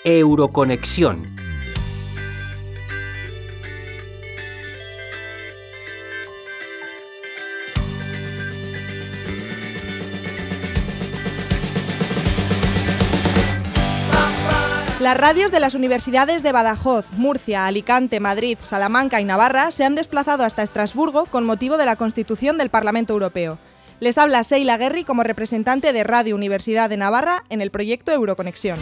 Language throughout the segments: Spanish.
Euroconexión. Las radios de las universidades de Badajoz, Murcia, Alicante, Madrid, Salamanca y Navarra se han desplazado hasta Estrasburgo con motivo de la constitución del Parlamento Europeo. Les habla Sheila Guerri como representante de Radio Universidad de Navarra en el proyecto Euroconexión.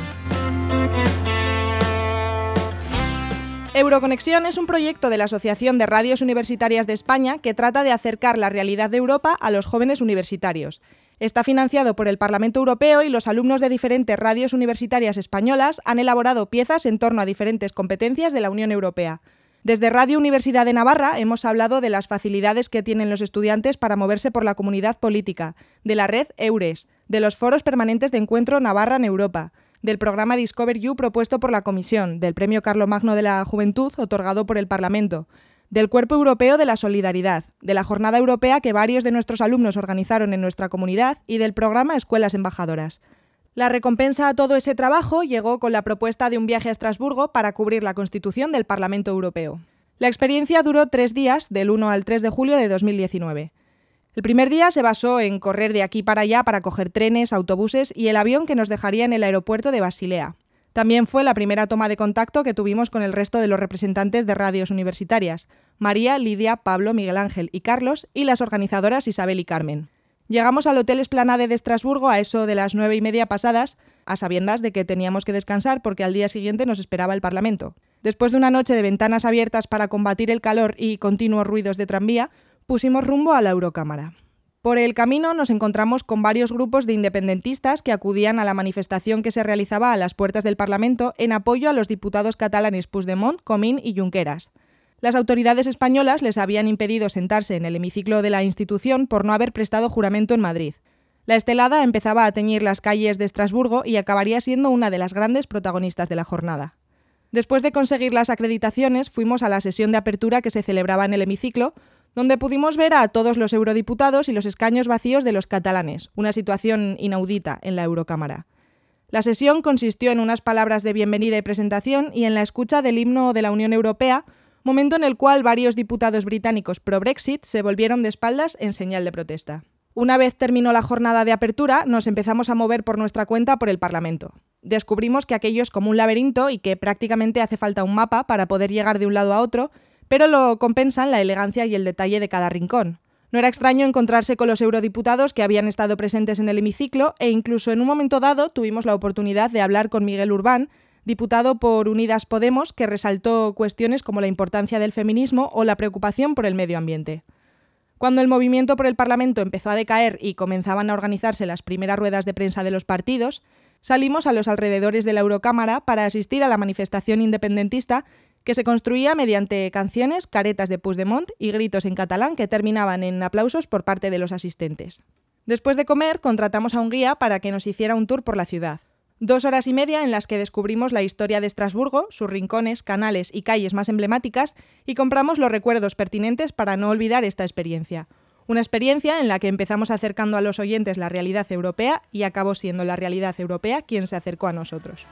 Euroconexión es un proyecto de la Asociación de Radios Universitarias de España que trata de acercar la realidad de Europa a los jóvenes universitarios. Está financiado por el Parlamento Europeo y los alumnos de diferentes radios universitarias españolas han elaborado piezas en torno a diferentes competencias de la Unión Europea. Desde Radio Universidad de Navarra hemos hablado de las facilidades que tienen los estudiantes para moverse por la comunidad política, de la red EURES, de los foros permanentes de encuentro Navarra en Europa, del programa Discover You propuesto por la Comisión, del Premio Carlomagno de la Juventud otorgado por el Parlamento, del Cuerpo Europeo de la Solidaridad, de la Jornada Europea que varios de nuestros alumnos organizaron en nuestra comunidad y del programa Escuelas Embajadoras. La recompensa a todo ese trabajo llegó con la propuesta de un viaje a Estrasburgo para cubrir la Constitución del Parlamento Europeo. La experiencia duró 3 días, del 1 al 3 de julio de 2019. El primer día se basó en correr de aquí para allá para coger trenes, autobuses y el avión que nos dejaría en el aeropuerto de Basilea. También fue la primera toma de contacto que tuvimos con el resto de los representantes de radios universitarias, María, Lidia, Pablo, Miguel Ángel y Carlos, y las organizadoras Isabel y Carmen. Llegamos al Hotel Esplanade de Estrasburgo a eso de las 9:30 pasadas, a sabiendas de que teníamos que descansar porque al día siguiente nos esperaba el Parlamento. Después de una noche de ventanas abiertas para combatir el calor y continuos ruidos de tranvía, pusimos rumbo a la Eurocámara. Por el camino nos encontramos con varios grupos de independentistas que acudían a la manifestación que se realizaba a las puertas del Parlamento en apoyo a los diputados catalanes Puigdemont, Comín y Junqueras. Las autoridades españolas les habían impedido sentarse en el hemiciclo de la institución por no haber prestado juramento en Madrid. La estelada empezaba a teñir las calles de Estrasburgo y acabaría siendo una de las grandes protagonistas de la jornada. Después de conseguir las acreditaciones, fuimos a la sesión de apertura que se celebraba en el hemiciclo, donde pudimos ver a todos los eurodiputados y los escaños vacíos de los catalanes, una situación inaudita en la Eurocámara. La sesión consistió en unas palabras de bienvenida y presentación y en la escucha del himno de la Unión Europea, momento en el cual varios diputados británicos pro-Brexit se volvieron de espaldas en señal de protesta. Una vez terminó la jornada de apertura, nos empezamos a mover por nuestra cuenta por el Parlamento. Descubrimos que aquello es como un laberinto y que prácticamente hace falta un mapa para poder llegar de un lado a otro, pero lo compensan la elegancia y el detalle de cada rincón. No era extraño encontrarse con los eurodiputados que habían estado presentes en el hemiciclo e incluso en un momento dado tuvimos la oportunidad de hablar con Miguel Urbán, diputado por Unidas Podemos, que resaltó cuestiones como la importancia del feminismo o la preocupación por el medio ambiente. Cuando el movimiento por el Parlamento empezó a decaer y comenzaban a organizarse las primeras ruedas de prensa de los partidos, salimos a los alrededores de la Eurocámara para asistir a la manifestación independentista que se construía mediante canciones, caretas de Puigdemont y gritos en catalán que terminaban en aplausos por parte de los asistentes. Después de comer, contratamos a un guía para que nos hiciera un tour por la ciudad. 2 horas y media en las que descubrimos la historia de Estrasburgo, sus rincones, canales y calles más emblemáticas y compramos los recuerdos pertinentes para no olvidar esta experiencia. Una experiencia en la que empezamos acercando a los oyentes la realidad europea y acabó siendo la realidad europea quien se acercó a nosotros.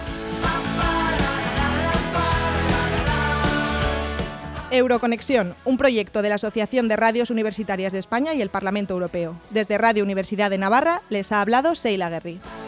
Euroconexión, un proyecto de la Asociación de Radios Universitarias de España y el Parlamento Europeo. Desde Radio Universidad de Navarra les ha hablado Sheila Guerri.